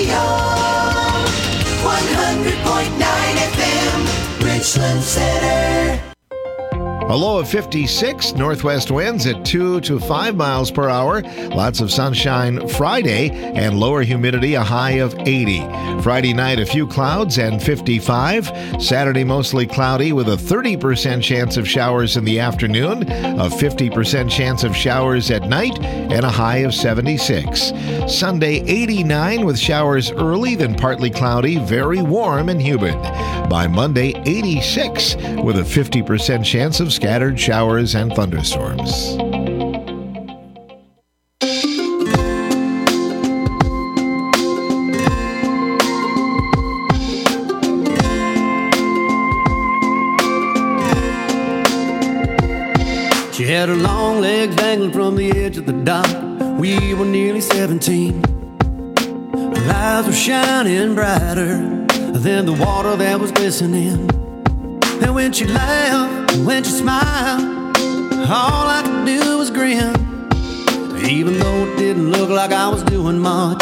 Radio 100.9 FM, Richland Center. A low of 56, northwest winds at 2 to 5 miles per hour. Lots of sunshine Friday and lower humidity, a high of 80. Friday night, a few clouds and 55. Saturday, mostly cloudy with a 30% chance of showers in the afternoon, a 50% chance of showers at night, and a high of 76. Sunday, 89 with showers early, then partly cloudy, very warm and humid. By Monday, 86 with a 50% chance of scattered showers and thunderstorms. She had her long legs dangling from the edge of the dock. We were nearly 17. Her eyes were shining brighter than the water that was glistening. And when she laughed, when she smiled, all I could do was grin. Even though it didn't look like I was doing much,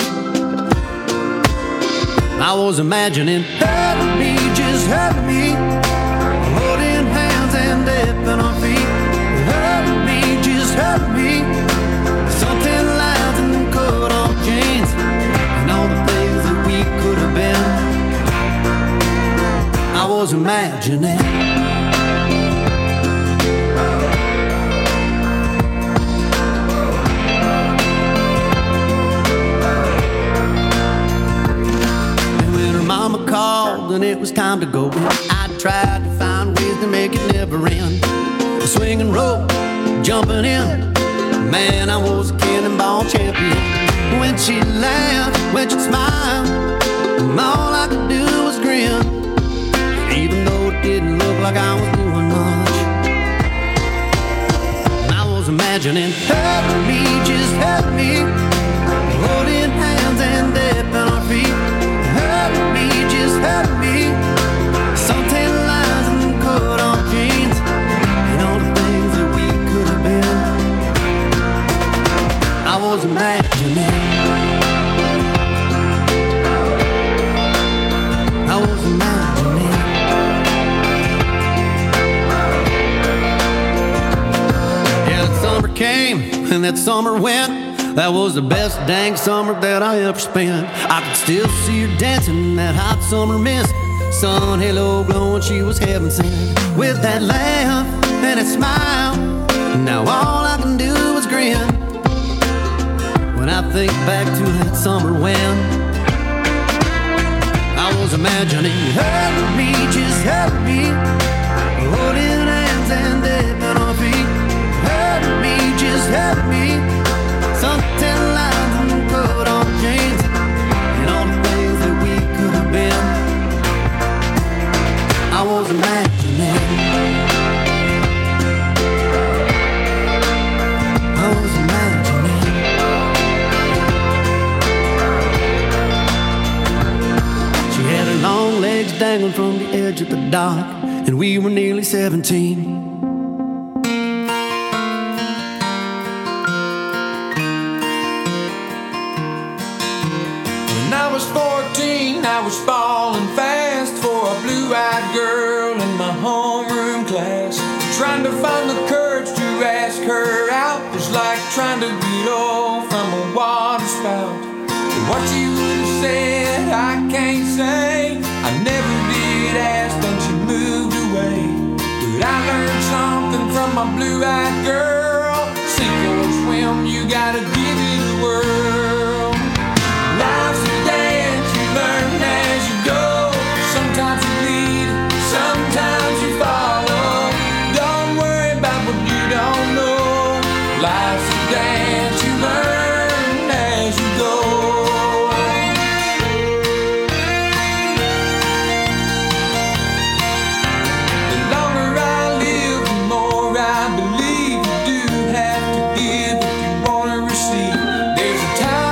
I was imagining, help me, just help me, holding hands and dipping our feet. Help me, just help me, something loud and cut off jeans, and all the things that we could have been. I was imagining. And when her mama called and it was time to go, I tried to find ways to make it never end. Swinging rope, jumping in, man, I was a cannonball champion. When she laughed, when she smiled, all I could do was grin. Even though it didn't look like I was doing much, I was imagining, help me, just help me, holding hands and dipping our feet. Help me, just help me, something lines and cut off jeans, and all the things that we could have been. I was imagining. I was imagining. Summer came and that summer went. That was the best dang summer that I ever spent. I could still see her dancing in that hot summer mist. Sun halo glowing, she was heaven sent. With that laugh and that smile, now all I can do is grin. When I think back to that summer when I was imagining, help me, just help me, holding hands and dipping our feet. Help me, just help me, something lines and cut off jeans, and all the things that we could have been. I was imagining. I was imagining. She had her long legs dangling from the edge of the dock, and we were nearly 17. I was falling fast for a blue-eyed girl in my homeroom class. Trying to find the courage to ask her out was like trying to get off from a water spout. What you would have said, I can't say. I never did ask, then she moved away. But I learned something from my blue-eyed girl. Sink or swim, you gotta give it a whirl. Life's a dance, you learn as you go. Sometimes you lead, sometimes you follow. Don't worry about what you don't know. Life's a dance, you learn as you go. The longer I live, the more I believe you do have to give if you want to receive. There's a time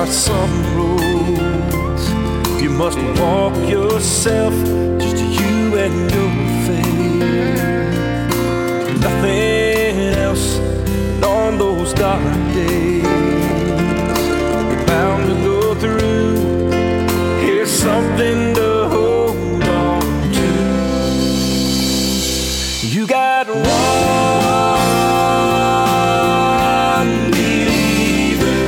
are some roads you must walk yourself, just you and your faith. Nothing else. And on those dark days you're bound to go through, here's something to hold on to. You got one believer,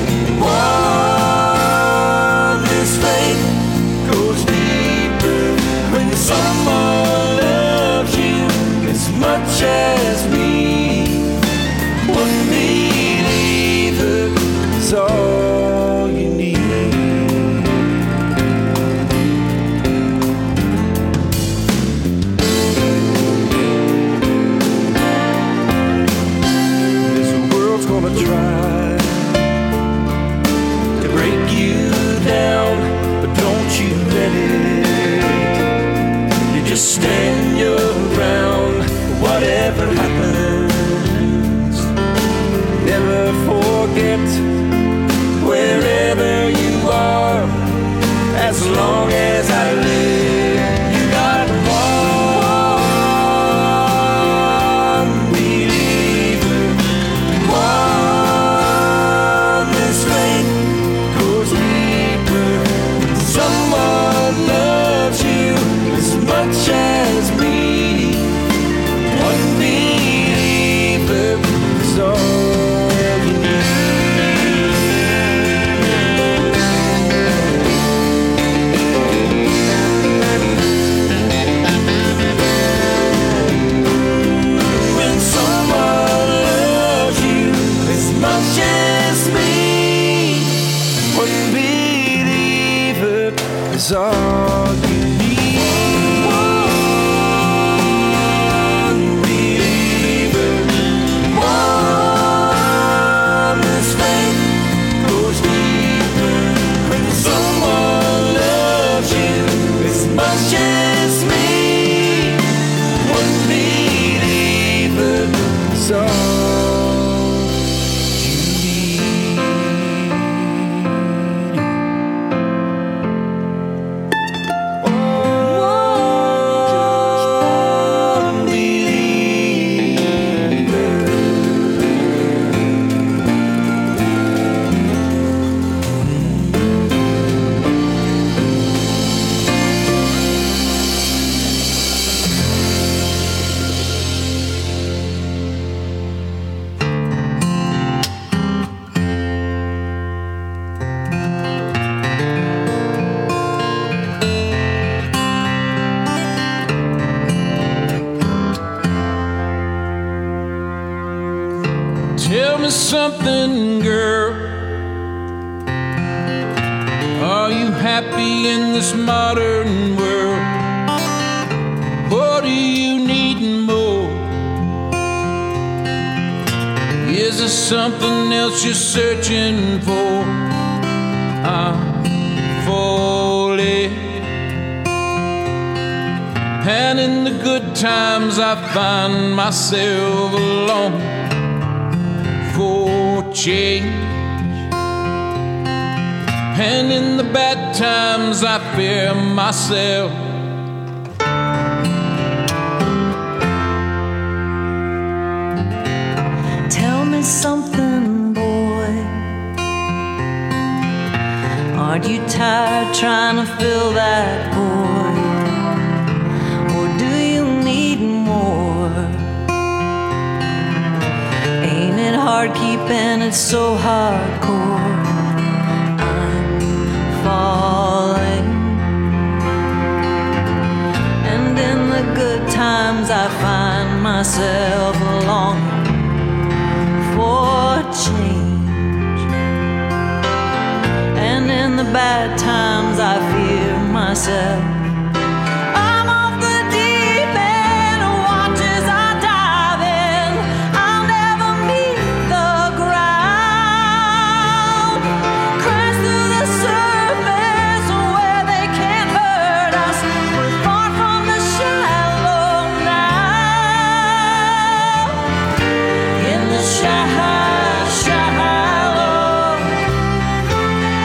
one. This faith goes deeper when someone loves you as much as me. One believer is all you need. This world's gonna try to break you down, but don't you let it. You just stand your ground, whatever happens. Never forget wherever you are, as long as I live. You got one believer, one. This faith goes deeper. Someone loves you as much as me. One believer is all. Is all you need. One believer, one. This faith goes deeper when someone loves you as much as me. One believer is all. Tell me something, girl. Are you happy in this modern world? What do you need more? Is there something else you're searching for? I'm falling, and in the good times I find myself alone for change, and in the bad times I fear myself. Tell me something, boy. Aren't you tired trying to fill that void? Or do you need more? Ain't it hard keeping it so hardcore? I'm falling, and in the good times I find myself longing for change, and in the bad times I fear myself. I'm off the deep end, watch as I dive in. I'll never meet the ground. Crash through the surface where they can't hurt us. We're far from the shallow now. In the shallow.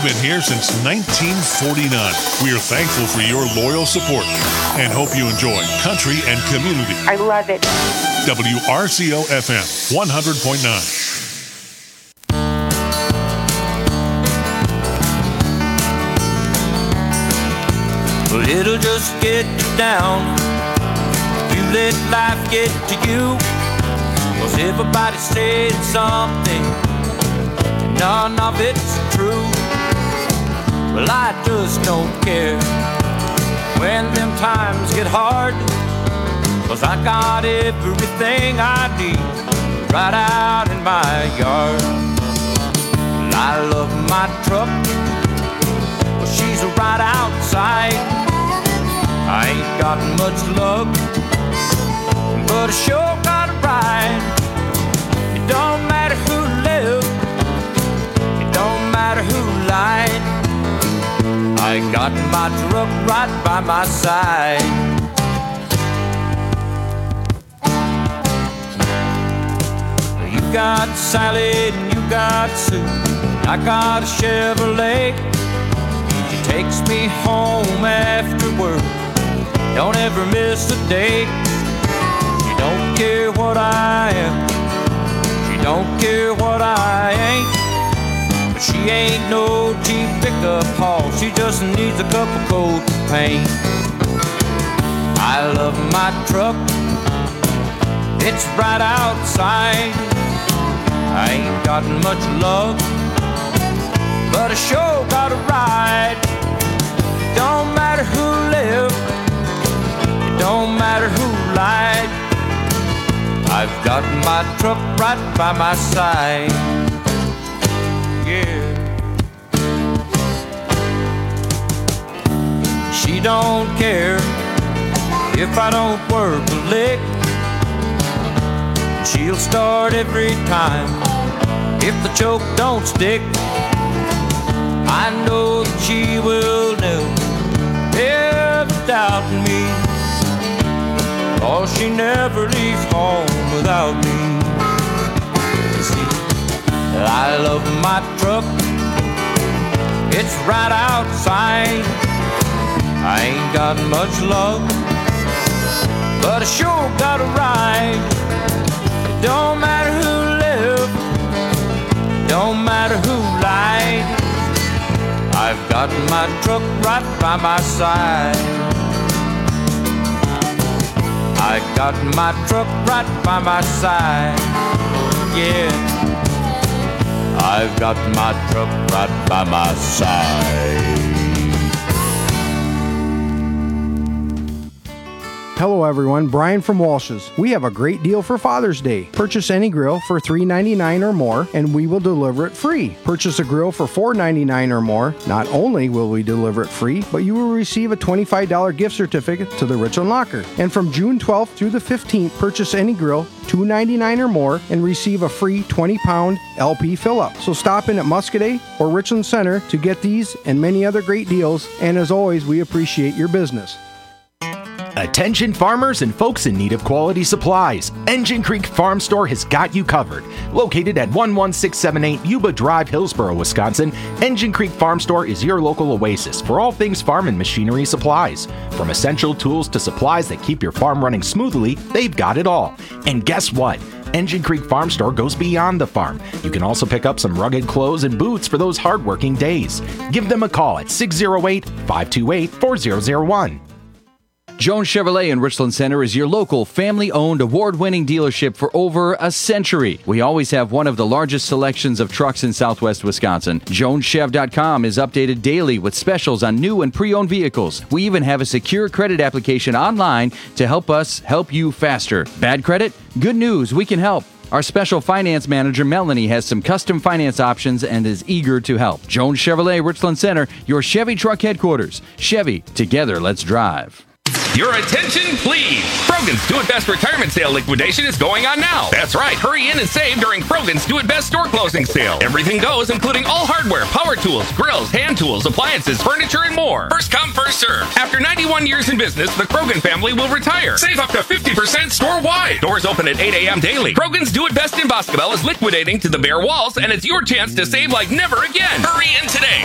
been here since 1949. We are thankful for your loyal support and hope you enjoy country and community. I love it. WRCO FM 100.9. Well, it'll just get you down. You let life get to you. 'Cause everybody's saying something, none of it's true. Well, I just don't care when them times get hard, 'cause I got everything I need right out in my yard. Well, I love my truck, well, she's right outside. I ain't got much luck, but I sure got a ride. It don't matter who lived, it don't matter who lied. I got my truck right by my side. You got Sally and you got Sue, I got a Chevrolet. She takes me home after work, don't ever miss a day. She don't care what I am, she don't care what I ain't. But she ain't no cheap pickup haul, she just needs a couple coats of paint. I love my truck, it's right outside. I ain't got much luck, but I sure got a ride. Don't matter who lived, it don't matter who lied. I've got my truck right by my side. Yeah. She don't care if I don't work a lick. She'll start every time if the choke don't stick. I know that she will never doubt me, or she never leaves home without me. You see, I love my truck, it's right outside. I ain't got much luck, but I sure got a ride. It don't matter who lived, don't matter who lied. I've got my truck right by my side. I got my truck right by my side. Yeah, I've got my truck right by my side. Hello everyone, Brian from Walsh's. We have a great deal for Father's Day. Purchase any grill for $3.99 or more and we will deliver it free. Purchase a grill for $4.99 or more. Not only will we deliver it free, but you will receive a $25 gift certificate to the Richland Locker. And from June 12th through the 15th, purchase any grill, $2.99 or more, and receive a free 20-pound LP fill-up. So stop in at Muscadet or Richland Center to get these and many other great deals. And as always, we appreciate your business. Attention farmers and folks in need of quality supplies. Engine Creek Farm Store has got you covered. Located at 11678 Yuba Drive, Hillsboro, Wisconsin, Engine Creek Farm Store is your local oasis for all things farm and machinery supplies. From essential tools to supplies that keep your farm running smoothly, they've got it all. And guess what? Engine Creek Farm Store goes beyond the farm. You can also pick up some rugged clothes and boots for those hard-working days. Give them a call at 608-528-4001. Jones Chevrolet in Richland Center is your local family-owned award-winning dealership for over a century. We always have one of the largest selections of trucks in southwest Wisconsin. JonesChev.com is updated daily with specials on new and pre-owned vehicles. We even have a secure credit application online to help us help you faster. Bad credit? Good news, we can help. Our special finance manager, Melanie, has some custom finance options and is eager to help. Jones Chevrolet, Richland Center, your Chevy truck headquarters. Chevy, together, let's drive. Your attention, please. Krogan's Do It Best retirement sale liquidation is going on now. That's right. Hurry in and save during Krogan's Do It Best store closing sale. Everything goes, including all hardware, power tools, grills, hand tools, appliances, furniture, and more. First come, first serve. After 91 years in business, the Krogan family will retire. Save up to 50% store-wide. Doors open at 8 a.m. daily. Krogan's Do It Best in Boscobel is liquidating to the bare walls, and it's your chance to save like never again. Hurry in today.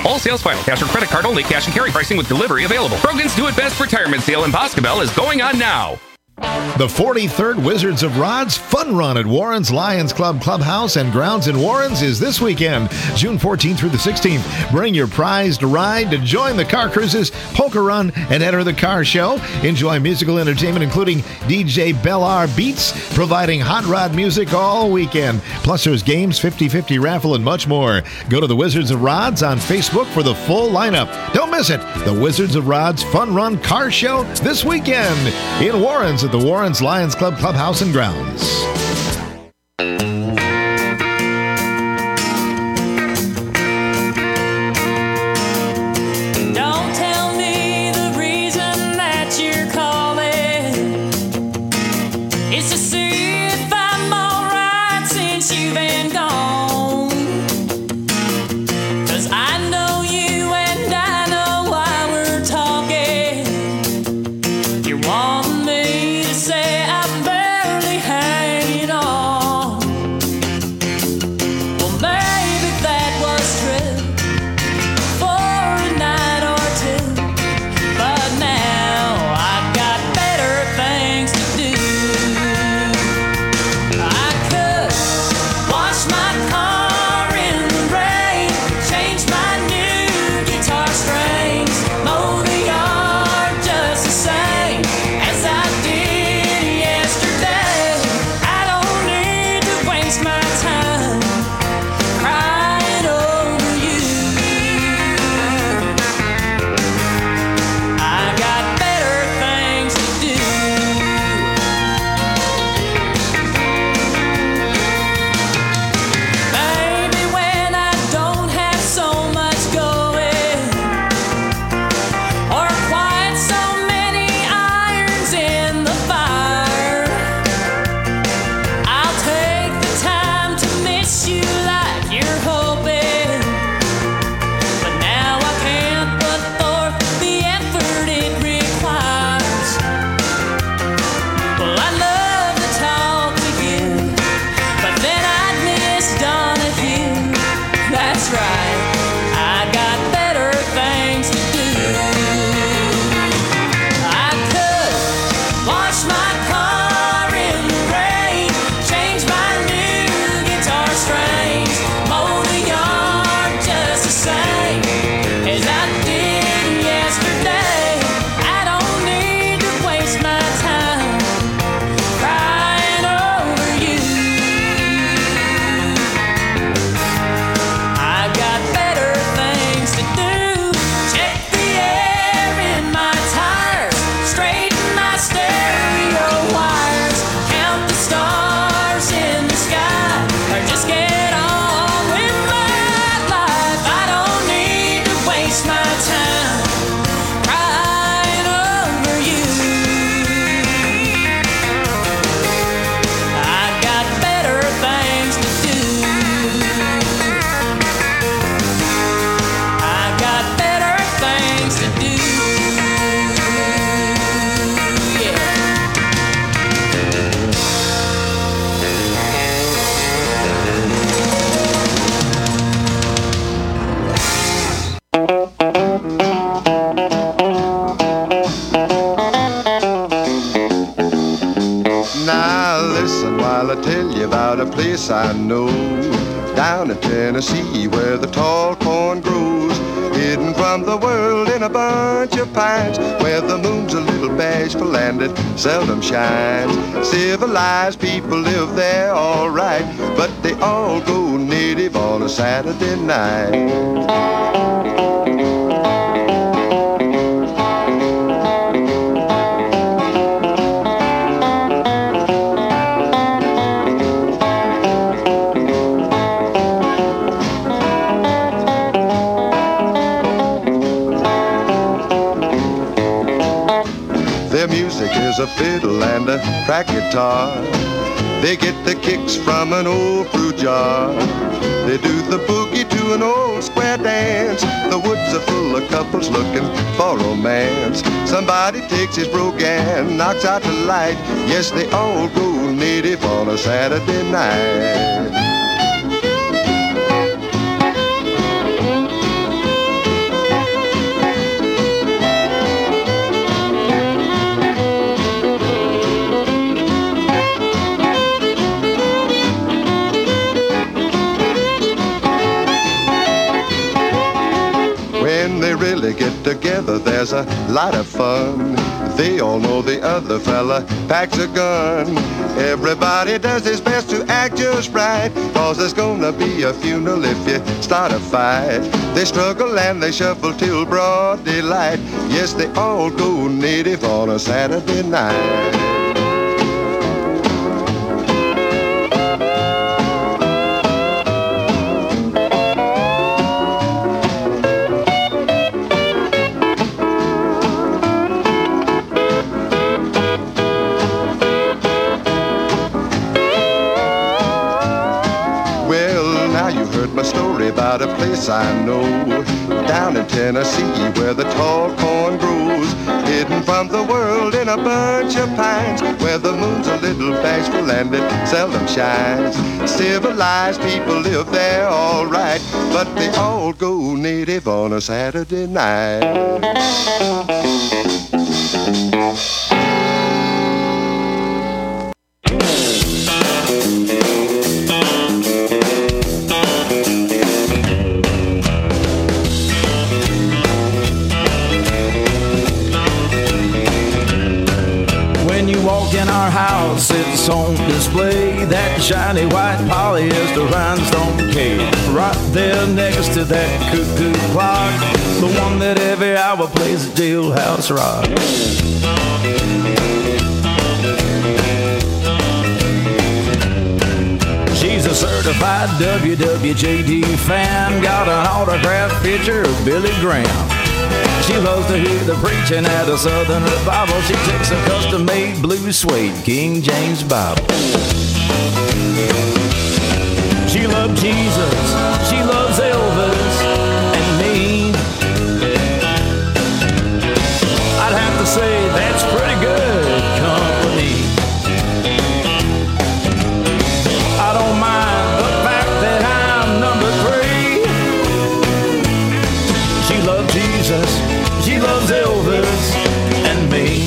All sales final. Cash or credit card only. Cash and carry pricing with delivery available. Brogan's Do It Best retirement sale in Boscobel is going on now. The 43rd Wizards of Rods Fun Run at Warren's Lions Club Clubhouse and Grounds in Warren's is this weekend, June 14th through the 16th. Bring your prized ride to join the car cruises, poker run, and enter the car show. Enjoy musical entertainment, including DJ Bellar Beats, providing hot rod music all weekend. Plus, there's games, 50-50 raffle, and much more. Go to the Wizards of Rods on Facebook for the full lineup. Don't miss it. The Wizards of Rods Fun Run Car Show this weekend in Warren's at the Warren's Lions Club Clubhouse and Grounds. Don't tell me the reason that you're calling is to see if I'm alright since you've been gone. 'Cause I know you and I know why we're talking. You want me to say I'm barely hanging on. Well, maybe that was true for a night or two, but now I've got better things to do. I could wash my car in the rain, change my new guitar strings, mow the yard just the same as I did yesterday. I don't need to waste my time crying over you. I got better things to do. Maybe when I don't have so much going, or quite so many irons in the fire, I'll take the time to miss you like you're hoping. But now I can't put forth the effort it requires. Well, I'd love to talk to you, but then I'd miss Donahue. That's right, I got better things to do. I could wash my car in the rain, change my new guitar strings, mow the yard just the same as I did yesterday. I don't need to waste my time crying over you. I got better things to do. Check the air in my tires, straighten my stereo wires, count the stars in the sky, or just get on with my life. I don't need to waste my time crying over you. I got better things to do. I got better things to do. Yeah. Now listen while I tell you about a place I know down in Tennessee where the tall corn grows, hidden from the world in a bunch of pines, where the moon's a little bashful and it seldom shines. Civilized people live there all right, but they all go native on a Saturday night. Their music is a fiddle and a crack guitar. They get the kicks from an old fruit jar. They do the boogie to an old square dance. The woods are full of couples looking for romance. Somebody takes his brogan, knocks out the light. Yes, they all go native on a Saturday night. they really get together, there's a lot of fun. They all know the other fella packs a gun. Everybody does his best to act just right, 'cause there's gonna be a funeral if you start a fight. They struggle and they shuffle till broad daylight. Yes, they all go native on a Saturday night. About a place I know down in Tennessee where the tall corn grows, hidden from the world in a bunch of pines, where the moon's a little bashful and it seldom shines. Civilized people live there all right, but they all go native on a Saturday night. In our house, it's on display, that shiny white polyester rhinestone cake. Right there next to that cuckoo clock, the one that every hour plays a jailhouse rock. She's a certified WWJD fan, got an autographed picture of Billy Graham. She loves to hear the preaching at a Southern revival. She takes a custom-made blue suede King James Bible. She loves Jesus, she loves Elvis and me. I'd have to say that's pretty good company. I don't mind the fact that I'm number 3. She loves Jesus, she loves Elvis and me.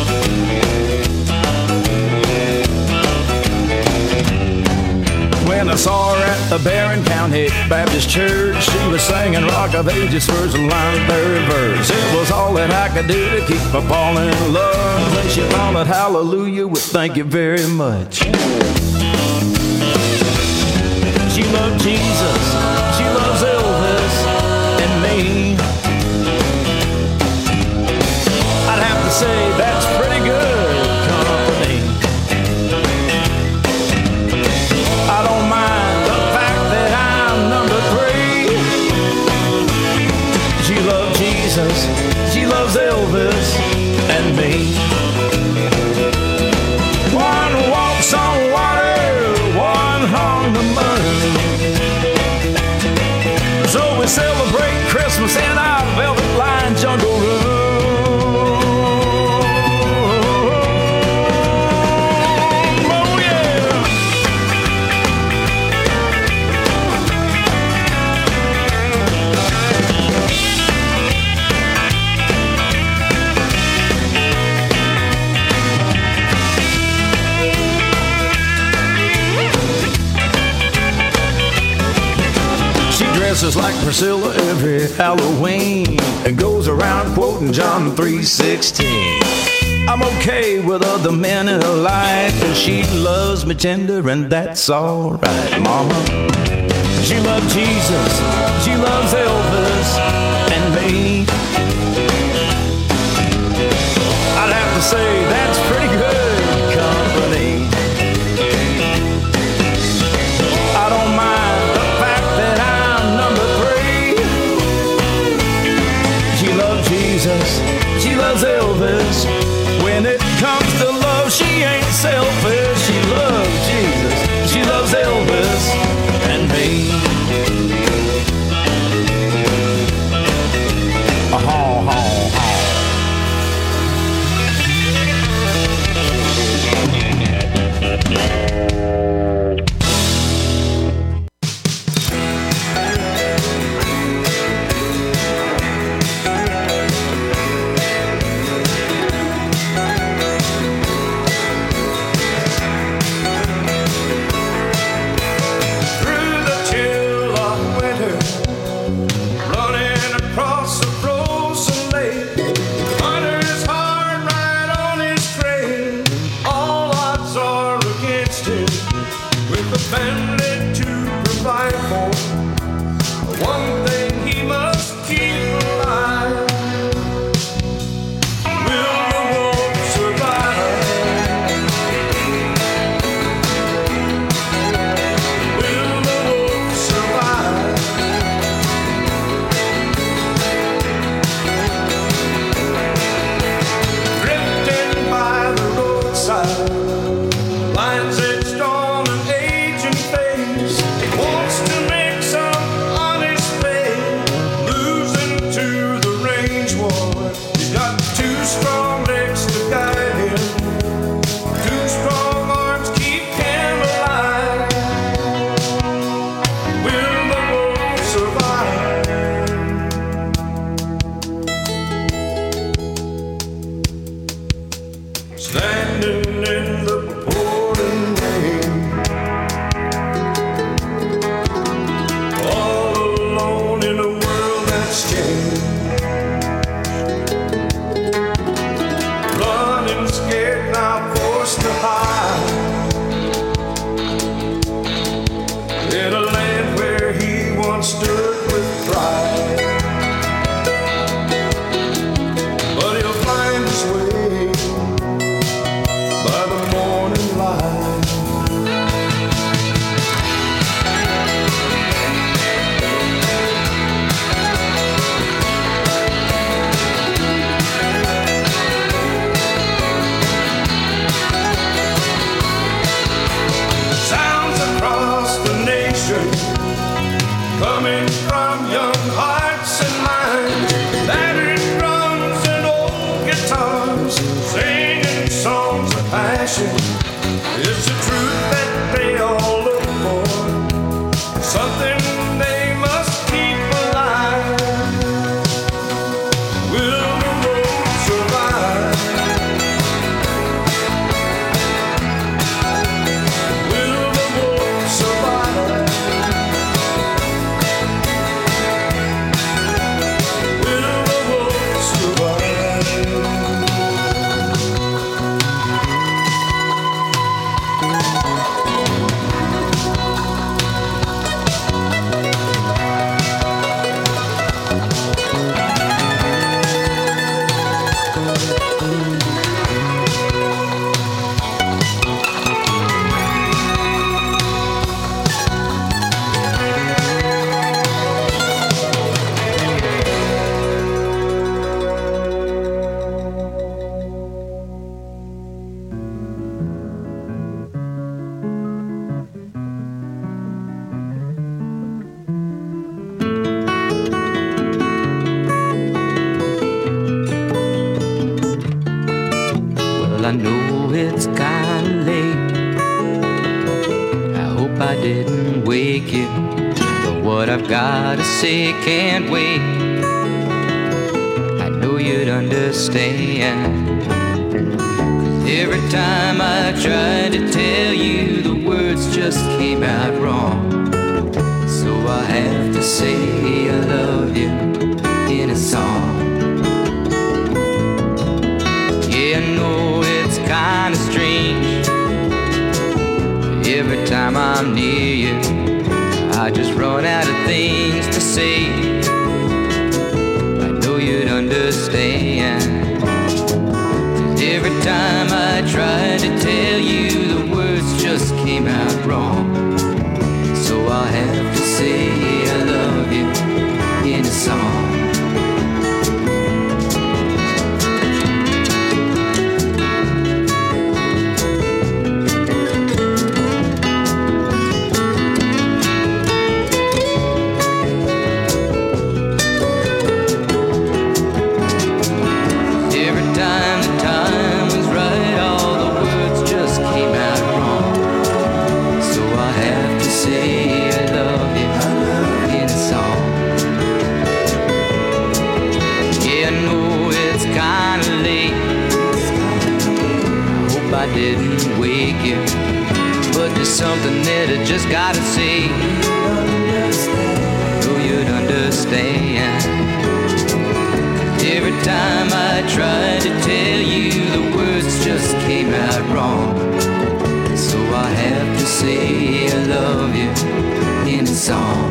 When I saw her at the Barron County Baptist Church, she was singing Rock of Ages, first line, third verse. It was all that I could do to keep her falling in love. When she followed hallelujah with thank you very much. She loved Jesus, she loves Elvis and me. I'd have to say that's pretty good company. I don't mind the fact that I'm number 3. She loves Jesus, she loves Elvis and me. One walks on water, one hung the moon. So we celebrate Christmas in our velvet-lined jungle room. Dresses like Priscilla every Halloween and goes around quoting John 3:16. I'm okay with other men in her life, and she loves me tender, and that's alright, mama. She loves Jesus, she loves Elvis and me. I'd have to say that's pretty good company. I don't mind the fact that I'm number 3. She loves Jesus, she loves Elvis. When it comes to love, she ain't selfish. She loves Jesus, she loves Elvis and me. has changed. Running scared, now forced to hide in a land where he once stood with pride. But he'll find his way by the morning light. Coming from young hearts and minds, battered drums and old guitars, singing songs of passion. It's the truth that they all look for, something they must keep alive. Will the road survive? Will the road survive? I know it's kinda late. I hope I didn't wake you, but what I've gotta say can't wait. I know you'd understand, 'cause every time I tried to tell you, the words just came out wrong. So I have to say I love you in a song. Yeah, I know it's kinda strange. Every time I'm near you, I just run out of things to say. I know you'd understand, 'cause every time I tried to tell you, the words just came out wrong. So I'll have to say I love you in a song. Didn't wake you, but there's something that I just gotta say. Oh, you'd understand. Every time I tried to tell you, the words just came out wrong. So I have to say I love you in a song.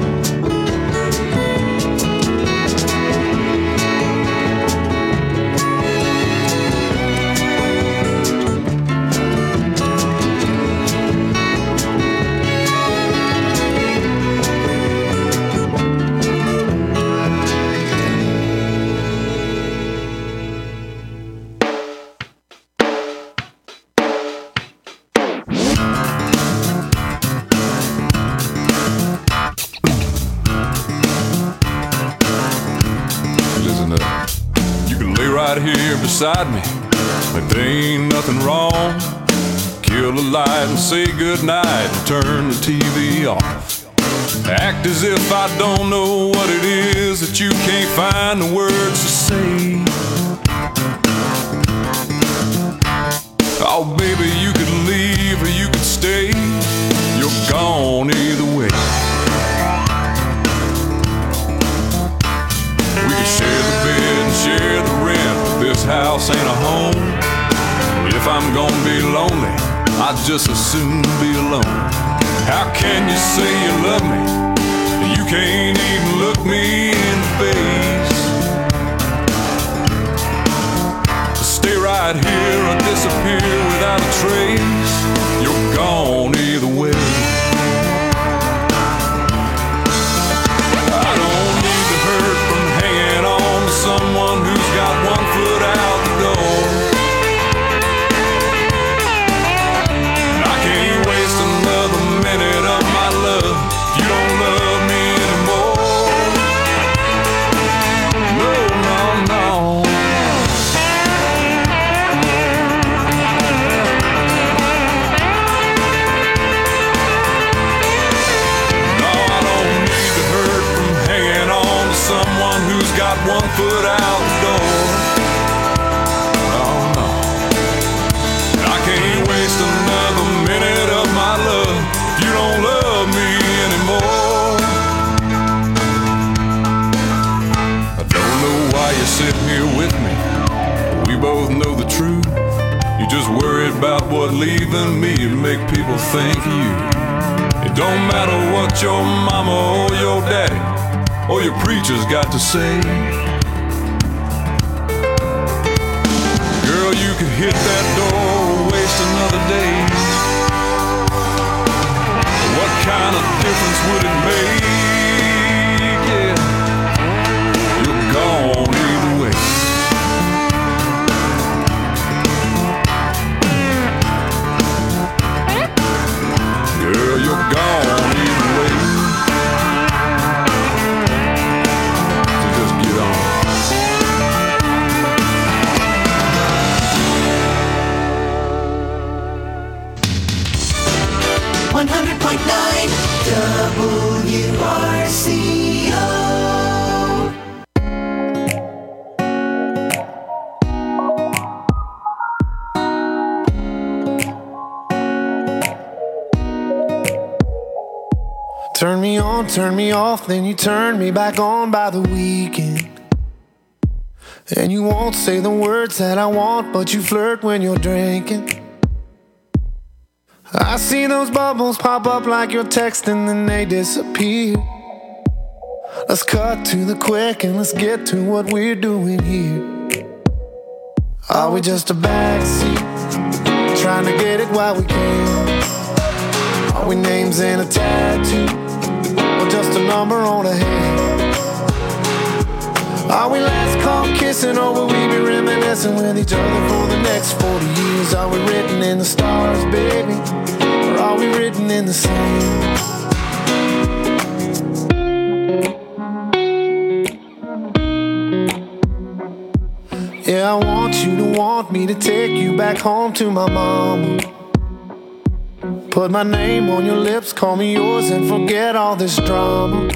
Beside me, like there ain't nothing wrong. Kill the light and say goodnight and turn the TV off. Act as if I don't know what it is that you can't find the words to say. Oh baby, you could leave or you could stay. You're gone either way. house ain't a home. If I'm gonna be lonely, I'd just as soon be alone. How can you say you love me? You can't even look me in the face. Stay right here or disappear without a trace. You're gone either way. I don't need to hurt from hanging on to someone who's got one foot out the door. I can't waste another minute of my love if you don't love me anymore. No, no, no. No, I don't need to hurt from hanging on to someone who's got one foot out the door. No, no. I can't waste another minute of my love if you don't love me anymore. I don't know why you're sitting here with me. We both know the truth. You just worried about what leaving me would make people think of you. It don't matter what your mama or your daddy or your preacher's got to say. Girl, you could hit that door or waste another day. What kind of difference would it make? Yeah, you're gone either way. Girl, you're gone either way. So just get on. 100.9 WRCO. Turn me on, turn me off, then you turn me back on by the weekend. And you won't say the words that I want, but you flirt when you're drinking. I see those bubbles pop up like you're texting, then they disappear. Let's cut to the quick and let's get to what we're doing here. Are we just a backseat, trying to get it while we can? Are we names in a tattoo, or just a number on a hand? Are we last call kissing, or will we be reminiscing with each other for the next 40 years? Are we written in the stars, baby, or are we written in the sand? Yeah, I want you to want me to take you back home to my mama. Put my name on your lips, call me yours, and forget all this drama.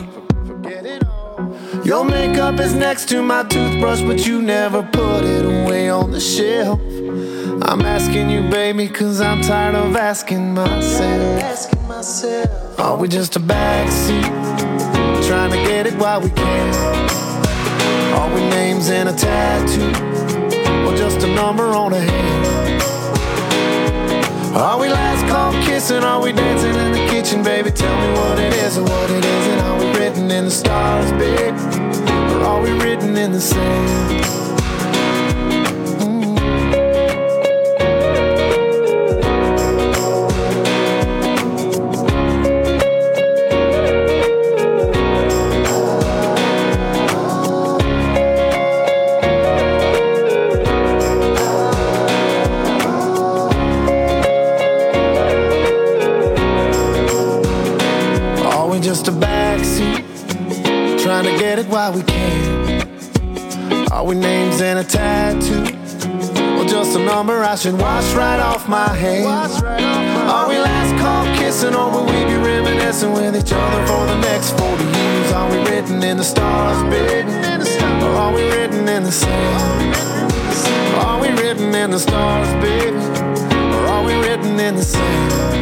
Your makeup is next to my toothbrush, but you never put it away on the shelf. I'm asking you, baby, cause I'm tired of asking myself. Are we just a backseat, trying to get it while we can? Are we names in a tattoo, or just a number on a hand? Are we last call kissing? Are we dancing in the kitchen, baby? Tell me what it is or what it isn't. Are we written in the stars, babe, or are we written in the sand? Just a backseat, trying to get it while we can. Are we names in a tattoo, or just a number I should wash right off my hand? Are we last call kissing, or will we be reminiscing with each other for the next 40 years? Are we written in the stars, baby, or are we written in the sand? Are we written in the stars, baby, or are we written in the sand?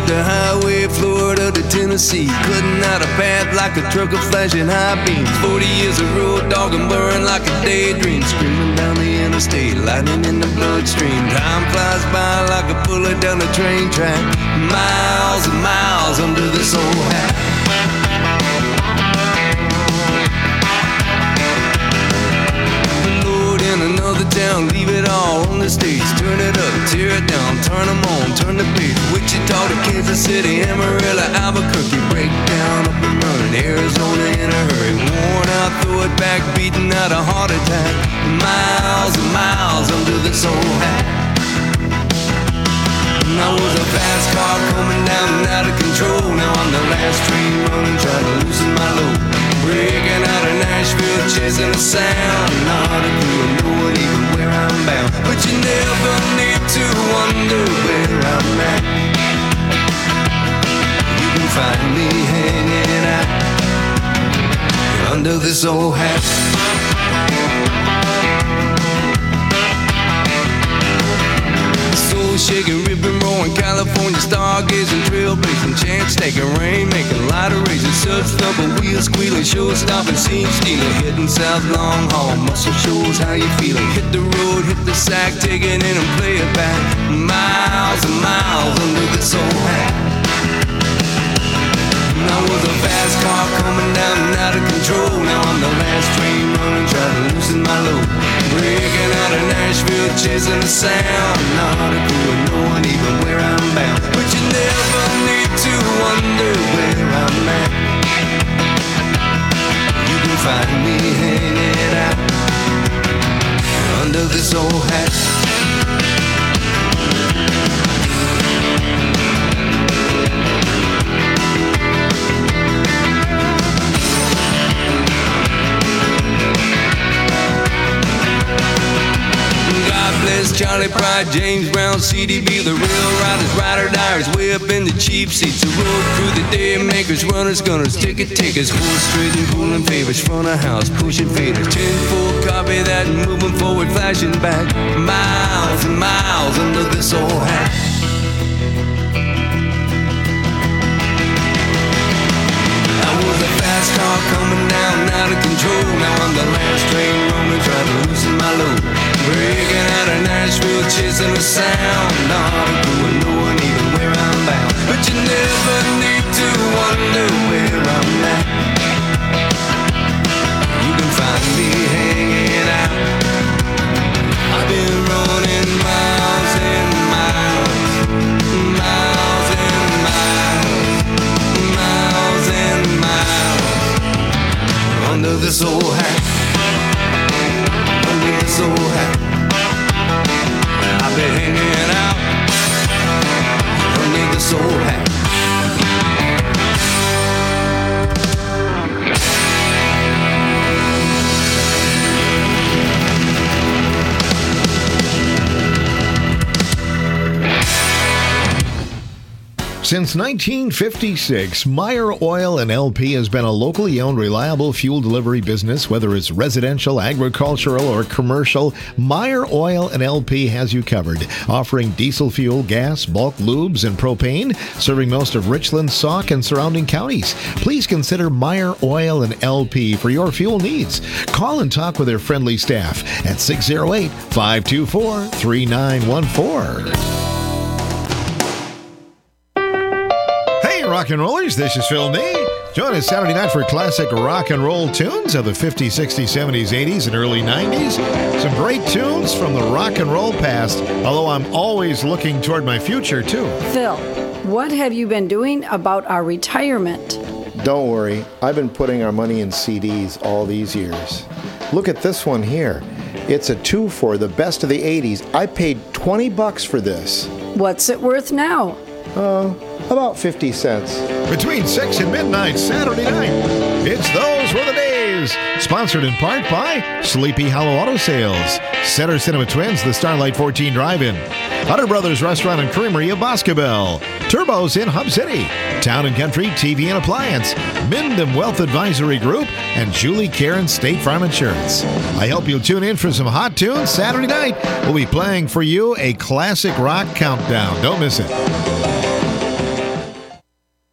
the highway, Florida to Tennessee, cutting out a path like a truck of flashing high beams. 40 years of road dog and burning like a daydream, screaming down the interstate, lightning in the bloodstream. Time flies by like a bullet down the train track, miles and miles under this old hat. Another town, leave it all on the stage. Turn it up, tear it down, turn them on, turn the page. Wichita to Kansas City, Amarillo, Albuquerque. Break down, up and running, Arizona in a hurry. Worn out, throw it back, beating out a heart attack. Miles and miles under this old hat. I was a fast car coming down and out of control. Now I'm the last train running, trying to loosen my load. Breaking out of Nashville, chasing the sound. Not a clue, no one even where I'm bound. But you never need to wonder where I'm at. You can find me hanging out under this old hat. Shaking, ripping, rolling, California, stargazing, trailblazing, chance taking, rain making, light erasing, surf thumping, wheels squealing, show stopping, scene stealing, hitting south long haul, muscle shows how you feeling. Hit the road, hit the sack, take it in and play it back. Miles and miles under this old hat. I was a fast car coming down and out of control. Now I'm the last train running, trying to loosen my load. Breaking out of Nashville, chasing the sound. Not a clue, no one even where I'm bound. But you never need to wonder where I'm at. You can find me hanging out under this old hat. Charlie Pride, James Brown, CDB, the real riders, ride or diers, way up in the cheap seats. The road crew, the day makers, runners, gunners, ticket takers, horse trading, pulling favors, front of house, pushing faders. 10-4, copy that, moving forward, flashing back. Miles and miles under this old hat. I was a fast car coming down, out of control. Now I'm the last train rolling, trying to loosen my load. Breaking out of Nashville, chasing the sound. Not a clue, no one even where I'm bound. But you never need to wonder where I'm at. You can find me hanging out. I've been running miles and miles, miles and miles, miles and miles under this old hat. Under this old hat, I've been hanging out under this old hat. Since 1956, Meyer Oil and LP has been a locally owned, reliable fuel delivery business. Whether it's residential, agricultural, or commercial, Meyer Oil and LP has you covered. Offering diesel fuel, gas, bulk lubes, and propane, serving most of Richland, Sauk, and surrounding counties. Please consider Meyer Oil and LP for your fuel needs. Call and talk with their friendly staff at 608-524-3914. Rock and rollers, this is Phil Ney. Join us Saturday night for classic rock and roll tunes of the 50s, 60s, 70s, 80s, and early 90s. Some great tunes from the rock and roll past, although I'm always looking toward my future, too. Phil, what have you been doing about our retirement? Don't worry, I've been putting our money in CDs all these years. Look at this one here. It's a 2-for the best of the 80s. I paid $20 for this. What's it worth now? About 50 cents. Between 6 and midnight Saturday night, it's Those Were the Days. Sponsored in part by Sleepy Hollow Auto Sales, Center Cinema Twins, the Starlight 14 Drive-In, Hutter Brothers Restaurant and Creamery of Boscobel, Turbos in Hub City, Town and Country TV and Appliance, Mindem Wealth Advisory Group, and Julie Karen State Farm Insurance. I hope you'll tune in for some hot tunes Saturday night. We'll be playing for you a classic rock countdown. Don't miss it.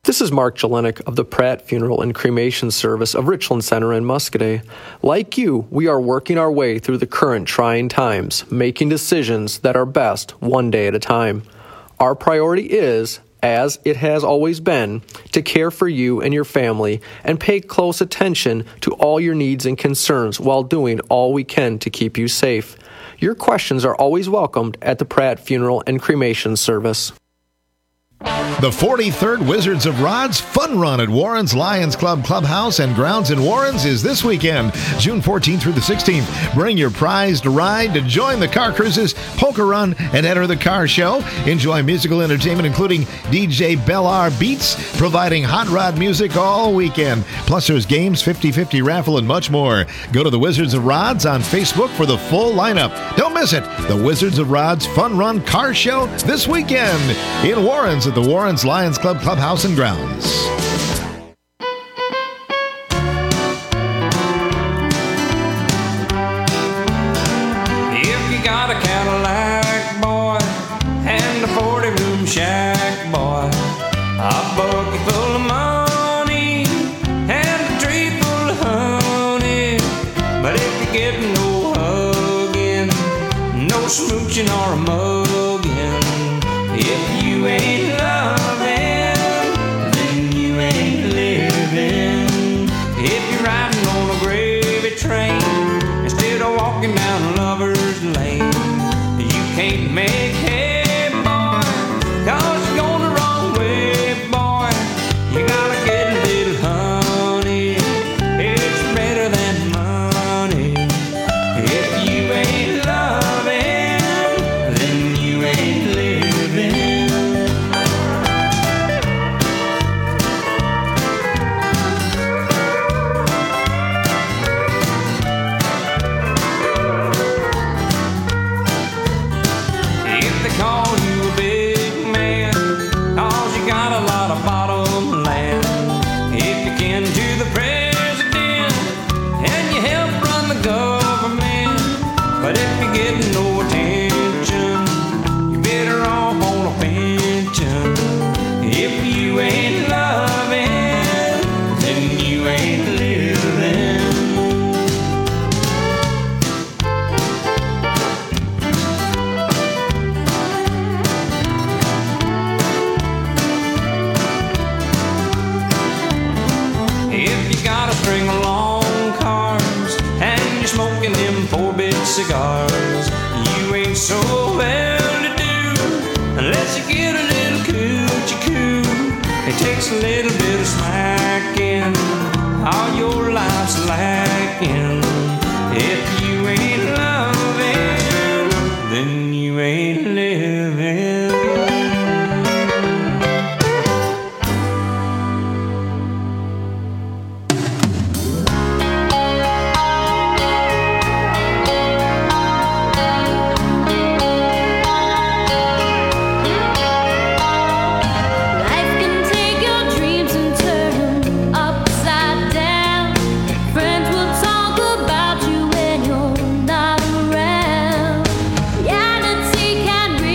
This is Mark Jelinek of the Pratt Funeral and Cremation Service of Richland Center in Muscoda. Like you, we are working our way through the current trying times, making decisions that are best one day at a time. Our priority is, as it has always been, to care for you and your family and pay close attention to all your needs and concerns while doing all we can to keep you safe. Your questions are always welcomed at the Pratt Funeral and Cremation Service. The 43rd Wizards of Rods Fun Run at Warren's Lions Club Clubhouse and Grounds in Warren's is this weekend, June 14th through the 16th. Bring your prized ride to join the car cruises, poker run, and enter the car show. Enjoy musical entertainment, including DJ Bellar Beats, providing hot rod music all weekend. Plus, there's games, 50-50 raffle, and much more. Go to the Wizards of Rods on Facebook for the full lineup. Don't miss it. The Wizards of Rods Fun Run Car Show this weekend in Warren's at the Warren's Lions Club Clubhouse and Grounds. If you got a Cadillac, boy, and a 40-room shack, boy, a bucket full of money and a tree full of honey. But if you get no hugging, no smooching or a mugging, if you ain't loving, then you ain't living. If you're riding on a gravy train instead of walking down Lover's Lane, you can't make hay, boy, 'cause you're going the wrong way, boy. You gotta get a little honey, it's better than money. If you ain't loving, then you ain't living. If they call you a big man, 'cause you got a lot of bottom land. If you kin to the president, and you help run the government. But if you get no attention, you better off on a pension. If you ain't loving, then you ain't living. If you got a string of long cars and you're smoking them 4-bit cigars, you ain't so well to do unless you get a little coochie-coo. It takes a little bit of smacking, all your life's lacking. If you ain't loving, then you ain't living. Life can take your dreams and turn them upside down. Friends will talk about you when you're not around. Reality can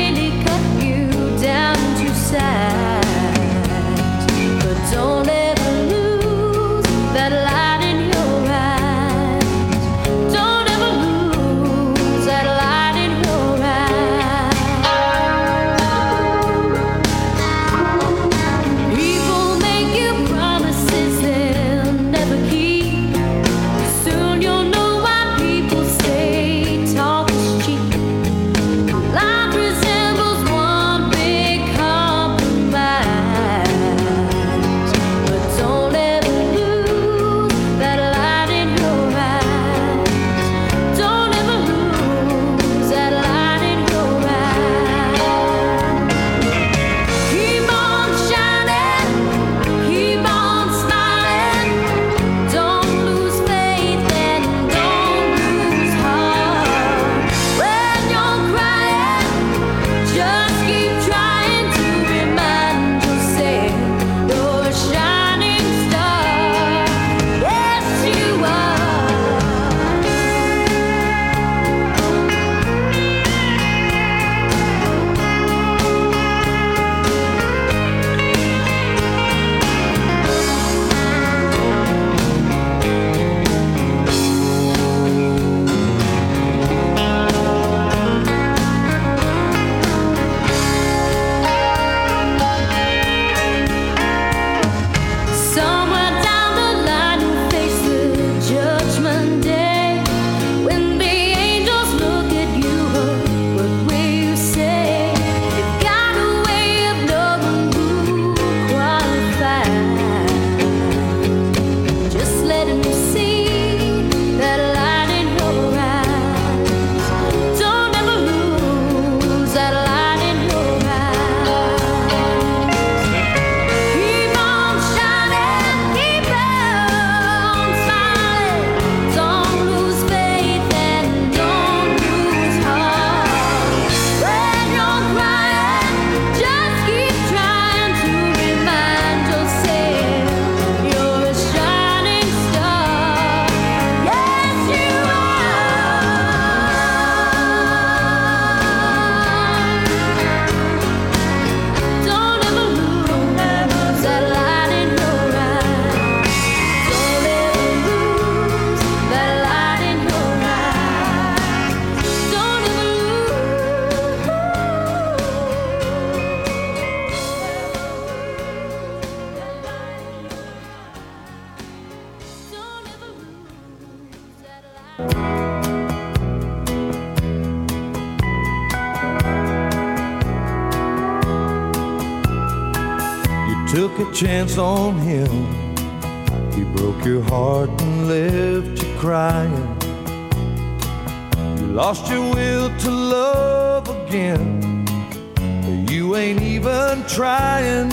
took a chance on him. He broke your heart and left you crying. You lost your will to love again. You ain't even trying.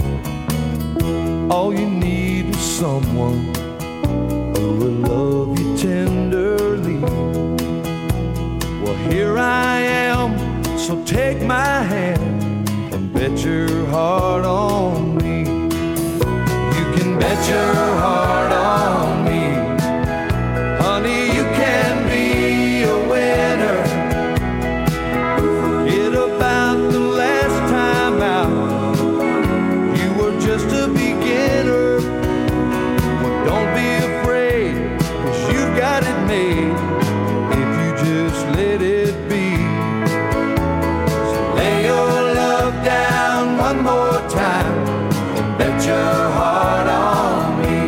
All you need is someone who will love you tenderly. Well, here I am, so take my hand and bet your heart on me. You can bet your heart on me. Honey, you can be a winner. Forget about the last time out. You were just a beginner. Don't be afraid, 'cause you've got it made if you just let it be. So lay your love down one more time and bet your heart on me.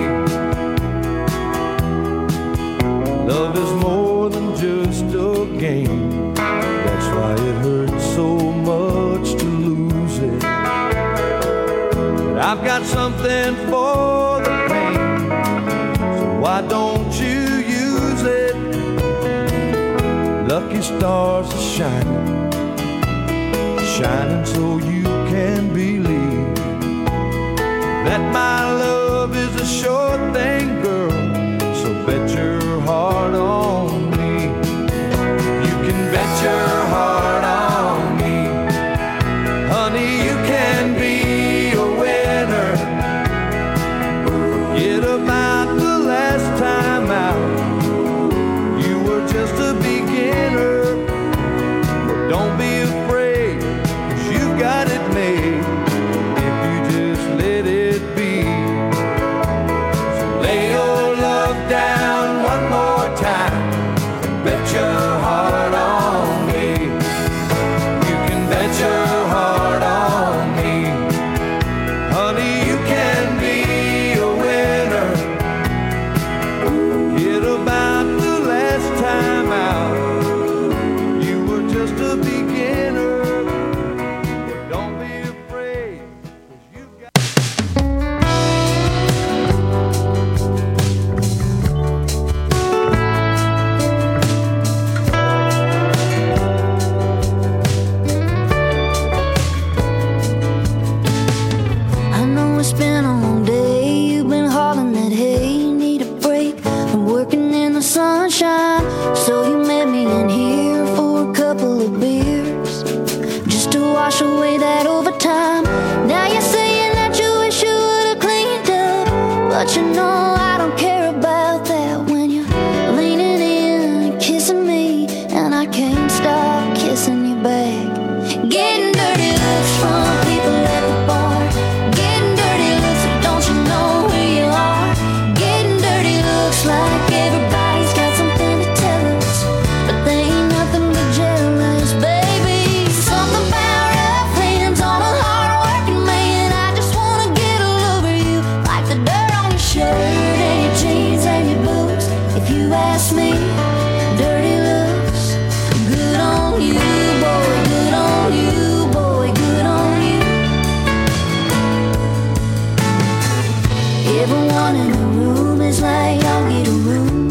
Love is more than just a game. That's why it hurts so much to lose it. But I've got something for the pain, so why don't you use it? Lucky stars are shining, shining so you can believe that my love is a sure thing, girl. So bet your heart on me. You can bet your heart on me. Honey, you can be a winner. Forget about the last time out. You were just a beginner. But don't be afraid, 'cause you've got it made if you just let it be. So lay your love down one more time and bet your heart on me. You can bet your heart on me. Honey, you can be a winner. Forget about the last time out. You were just a beginner. But don't be afraid, 'cause you've got I know it's been a long day. You've been hauling that hay. You need a break from working in the sunshine. So you met me in here for a couple of beers, just to wash away that overtime. Now you're saying that you wish you would've cleaned up, but you know I don't care about that when you're leaning in and kissing me, and I can't stop kissing you back. Getting dirty looks from people at the bar. Getting dirty looks, so don't you know who you are? Getting dirty looks like everybody's got something to tell us, but they ain't nothing but jealous, baby. Something about rough hands on a hard-working man. I just wanna get all over you, like the dirt on your shirt and your jeans and your boots. If you ask me, dirty looks, good on you, boy, good on you, boy, good on you. Everyone in the room is like, I'll get a room